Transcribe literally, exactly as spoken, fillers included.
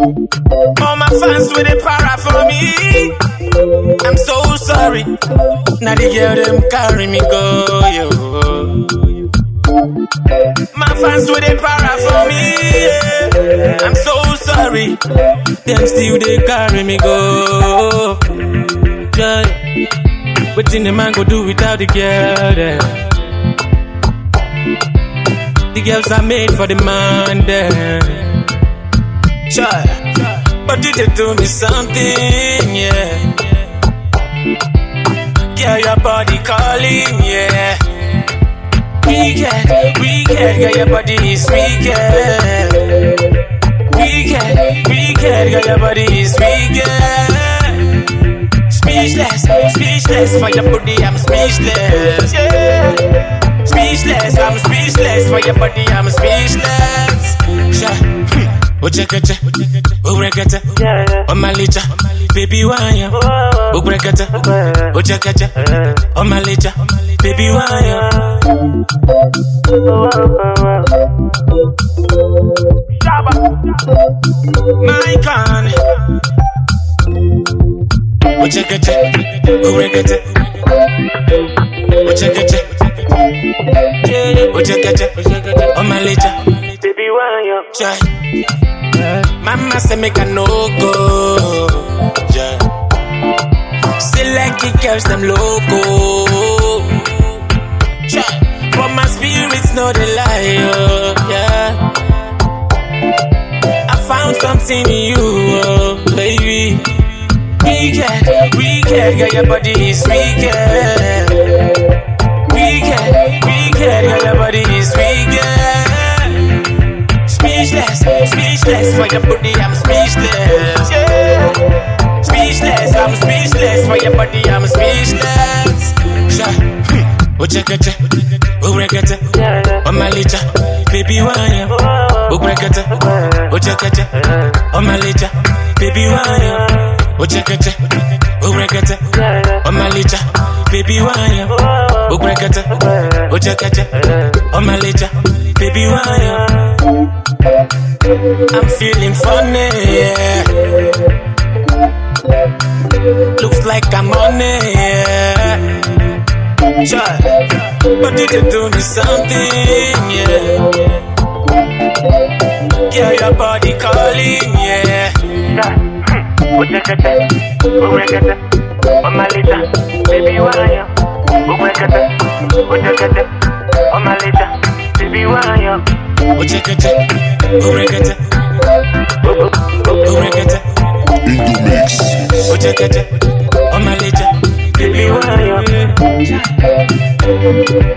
All my fans with the para for me. I'm so sorry. Now the girl them carry me go, yo. My fans with the para for me. Yeah. I'm so sorry. Them still they carry me go. Yeah. What in the man go do without the girl there? The girls are made for the man there. Child, but you did do me something, yeah. Girl, your body calling, yeah. Weekend, weekend, girl, your body is weekend. Weekend, weekend, girl, your body is weekend. Speechless, speechless, for your body, I'm speechless, yeah. Speechless, I'm speechless, for your body, I'm speechless. Sure. Ojekete, Obrekete, Omalicha, baby wanya, Obrekete, Ojekete, Omalicha, baby wanya. My con, Ojekete, Obrekete, Ojekete, Ojekete, Omalicha, baby wanya. Mama say make a no go, yeah. Select the girls them loco, yeah. But my spirit's not a liar, yeah. I found something in you, oh, baby. Weekend, weekend, girl, your body is weekend. Weekend, weekend, girl, your body is weekend. Speechless, speechless, for your body I'm speechless, yeah. Speechless, I'm speechless, for your body I'm speechless. Ojekete, Obrekete, Omalicha, baby wanya, Obrekete, Ojekete, Omalicha, baby wanya, Ojekete, Obrekete, Omalicha, baby wanya, Obrekete, Ojekete, Omalicha, baby wanya. I'm feeling funny, yeah. Looks like I'm on it, yeah. Sure. But did you do me something, yeah. Girl, your body calling, yeah. Ojekete, Obrekete, Omalicha, baby wanya, Obrekete, Ojekete, Omalicha, baby wanya. Ojekete, Obrekete, Obrekete, in the mix. Ojekete, Omalicha, baby wanya.